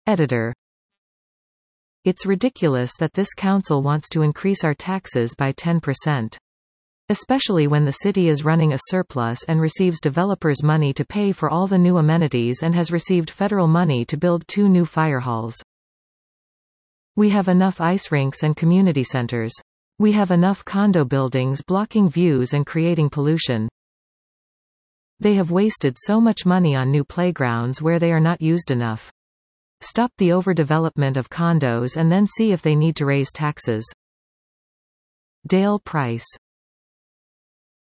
Editor. It's ridiculous that this council wants to increase our taxes by 10%. Especially when the city is running a surplus and receives developers' money to pay for all the new amenities and has received federal money to build 2 new fire halls. We have enough ice rinks and community centers. We have enough condo buildings blocking views and creating pollution. They have wasted so much money on new playgrounds where they are not used enough. Stop the overdevelopment of condos and then see if they need to raise taxes. Dale Price.